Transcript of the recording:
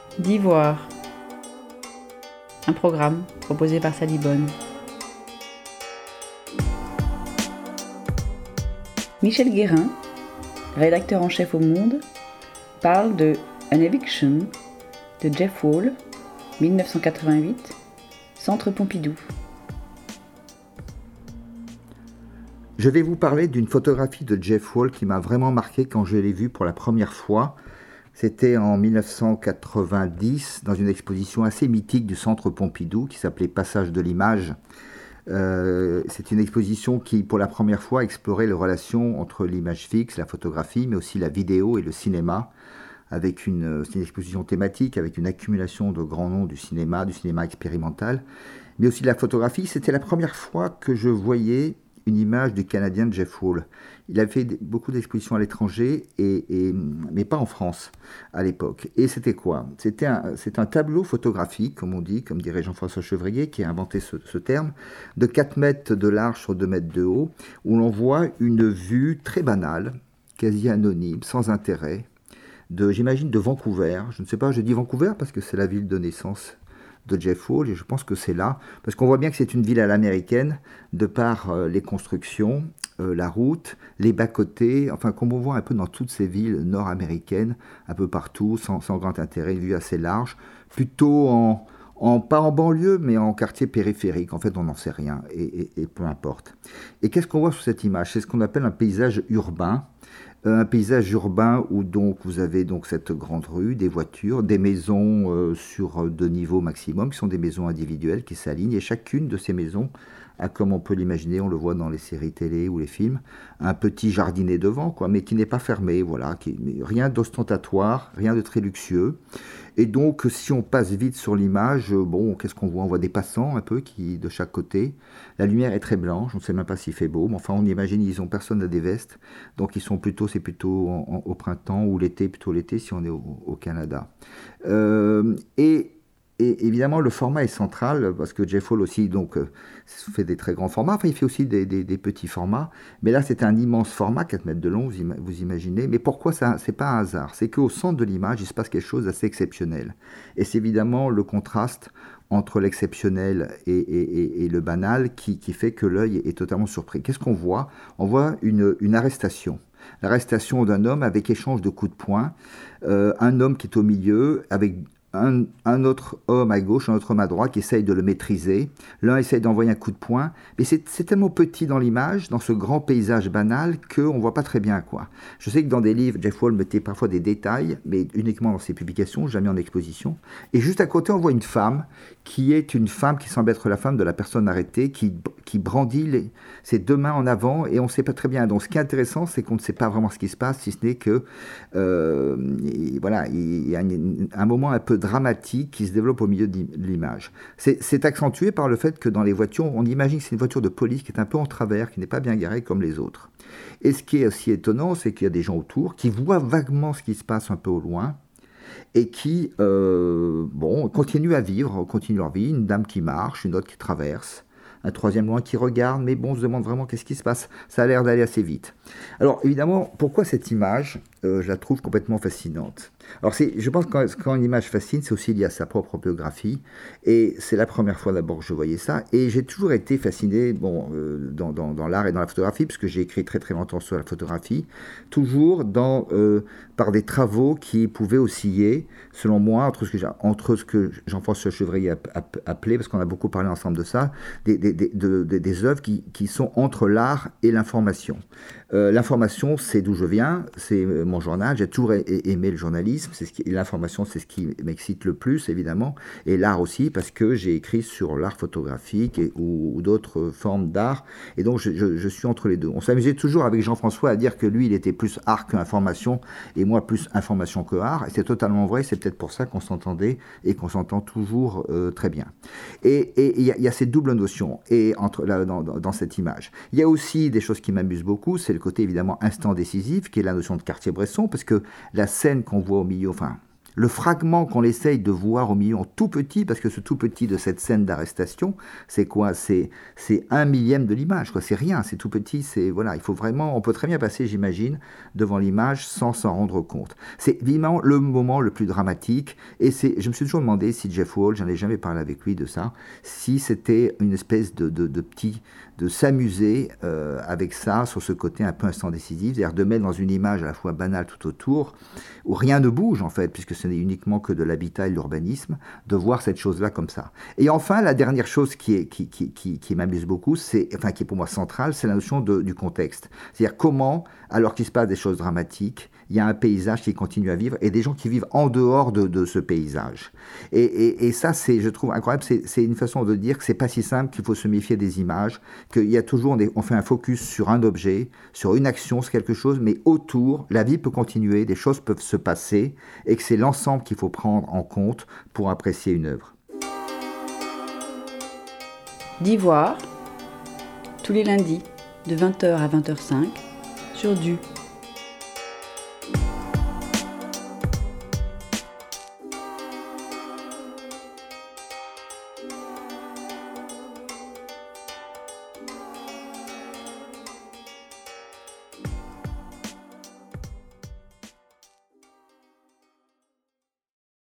d'Ivoire. Un programme proposé par Sally Bonne. Michel Guérin, rédacteur en chef au Monde, parle de An Eviction de Jeff Wall, 1988, Centre Pompidou. Je vais vous parler d'une photographie de Jeff Wall qui m'a vraiment marqué quand je l'ai vue pour la première fois. C'était en 1990 dans une exposition assez mythique du Centre Pompidou qui s'appelait Passage de l'image. C'est une exposition qui, pour la première fois, explorait les relations entre l'image fixe, la photographie, mais aussi la vidéo et le cinéma. C'est une exposition thématique avec une accumulation de grands noms du cinéma expérimental, mais aussi de la photographie. C'était la première fois que je voyais une image du Canadien Jeff Wall. Il avait fait beaucoup d'expositions à l'étranger, mais pas en France à l'époque. Et c'était quoi ? C'est un tableau photographique, comme on dit, comme dirait Jean-François Chevrier, qui a inventé ce terme, de 4 mètres de large sur 2 mètres de haut, où l'on voit une vue très banale, quasi anonyme, sans intérêt, j'imagine de Vancouver. Je ne sais pas, je dis Vancouver parce que c'est la ville de naissance de Jeff Wall, et je pense que c'est là, parce qu'on voit bien que c'est une ville à l'américaine, de par les constructions, la route, les bas-côtés, enfin comme on voit un peu dans toutes ces villes nord-américaines, un peu partout, sans grand intérêt, une vue assez large, plutôt pas en banlieue, mais en quartier périphérique. En fait, on n'en sait rien, et peu importe. Et qu'est-ce qu'on voit sur cette image ? C'est ce qu'on appelle un paysage urbain, où donc vous avez donc cette grande rue, des voitures, des maisons sur 2 niveaux maximum, qui sont des maisons individuelles qui s'alignent, et chacune de ces maisons a, comme on peut l'imaginer, on le voit dans les séries télé ou les films, un petit jardinet devant, quoi, mais qui n'est pas fermé, voilà, rien d'ostentatoire, rien de très luxueux. Et donc, si on passe vite sur l'image, qu'est-ce qu'on voit ? On voit des passants un peu de chaque côté. La lumière est très blanche, on ne sait même pas s'il fait beau, mais enfin, on imagine, personne n'a des vestes, donc c'est plutôt au printemps ou plutôt l'été si on est au Canada. Et évidemment, le format est central, parce que Jeff Wall aussi fait des très grands formats. Enfin, il fait aussi des petits formats. Mais là, c'est un immense format, 4 mètres de long, vous imaginez. Mais pourquoi ça ? C'est pas un hasard. C'est qu'au centre de l'image, il se passe quelque chose d'assez exceptionnel. Et c'est évidemment le contraste entre l'exceptionnel et le banal qui fait que l'œil est totalement surpris. Qu'est-ce qu'on voit ? On voit une arrestation. L'arrestation d'un homme avec échange de coups de poing. Un homme qui est au milieu avec un autre homme à gauche, un autre homme à droite qui essaye de le maîtriser. L'un essaye d'envoyer un coup de poing, mais c'est tellement petit dans l'image, dans ce grand paysage banal, qu'on ne voit pas très bien quoi. Je sais que dans des livres, Jeff Wall mettait parfois des détails, mais uniquement dans ses publications, jamais en exposition. Et juste à côté, on voit une femme qui semble être la femme de la personne arrêtée, qui brandit ses 2 mains en avant, et on ne sait pas très bien. Donc ce qui est intéressant, c'est qu'on ne sait pas vraiment ce qui se passe, si ce n'est que il y a un moment un peu dramatique qui se développe au milieu de l'image. C'est accentué par le fait que dans les voitures, on imagine que c'est une voiture de police qui est un peu en travers, qui n'est pas bien garée comme les autres. Et ce qui est aussi étonnant, c'est qu'il y a des gens autour qui voient vaguement ce qui se passe un peu au loin, et qui continuent à vivre, continuent leur vie. Une dame qui marche, une autre qui traverse, un troisième loin qui regarde, mais on se demande vraiment qu'est-ce qui se passe. Ça a l'air d'aller assez vite. Alors évidemment, pourquoi cette image je la trouve complètement fascinante. Alors je pense que quand une image fascine, c'est aussi lié à sa propre biographie, et c'est la première fois d'abord que je voyais ça, et j'ai toujours été fasciné dans l'art et dans la photographie, parce que j'ai écrit très très longtemps sur la photographie, toujours par des travaux qui pouvaient osciller, selon moi, entre ce que Jean-François Chevrier appelait, parce qu'on a beaucoup parlé ensemble de ça, des œuvres qui sont entre l'art et l'information. L'information, c'est d'où je viens, c'est mon journal, j'ai toujours aimé le journalisme, l'information c'est ce qui m'excite le plus évidemment, et l'art aussi parce que j'ai écrit sur l'art photographique ou d'autres formes d'art, et donc je suis entre les deux. On s'amusait toujours avec Jean-François à dire que lui il était plus art qu'information, et moi plus information que art, et c'est totalement vrai, c'est peut-être pour ça qu'on s'entendait et qu'on s'entend toujours très bien. Et il y a cette double notion dans cette image. Il y a aussi des choses qui m'amusent beaucoup, c'est le côté évidemment instant décisif, qui est la notion de Cartier-Bresson, parce que la scène qu'on voit au milieu, enfin le fragment qu'on essaye de voir au milieu en tout petit, parce que ce tout petit de cette scène d'arrestation, c'est quoi? C'est 1/1000 de l'image, quoi. C'est rien, c'est tout petit, voilà, il faut vraiment, on peut très bien passer, j'imagine, devant l'image sans s'en rendre compte. C'est évidemment le moment le plus dramatique, et je me suis toujours demandé si Jeff Wall, j'en ai jamais parlé avec lui de ça, si c'était une espèce de s'amuser avec ça, sur ce côté un peu instant décisif, c'est-à-dire de mettre dans une image à la fois banale tout autour, où rien ne bouge en fait, puisque ce n'est uniquement que de l'habitat et de l'urbanisme, de voir cette chose-là comme ça. Et enfin, la dernière chose qui m'amuse beaucoup, qui est pour moi centrale, c'est la notion du contexte. C'est-à-dire comment, alors qu'il se passe des choses dramatiques, il y a un paysage qui continue à vivre et des gens qui vivent en dehors de ce paysage. Et ça, je trouve incroyable, c'est une façon de dire que c'est pas si simple, qu'il faut se méfier des images, qu'il y a toujours, on fait un focus sur un objet, sur une action, c'est quelque chose, mais autour, la vie peut continuer, des choses peuvent se passer, et que c'est l'ensemble qu'il faut prendre en compte pour apprécier une œuvre. d'Ivoire, tous les lundis, de 20h à 20h05, sur Du.